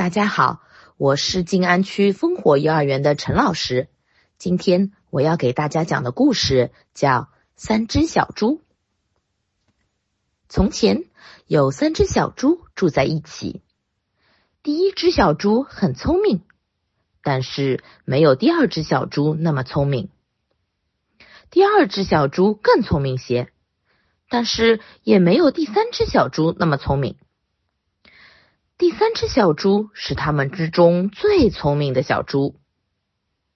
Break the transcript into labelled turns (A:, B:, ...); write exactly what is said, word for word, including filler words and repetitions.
A: 大家好，我是静安区烽火幼儿园的陈老师。今天我要给大家讲的故事叫《三只小猪》。从前有三只小猪住在一起，第一只小猪很聪明，但是没有第二只小猪那么聪明。第二只小猪更聪明些，但是也没有第三只小猪那么聪明。第三只小猪是他们之中最聪明的小猪。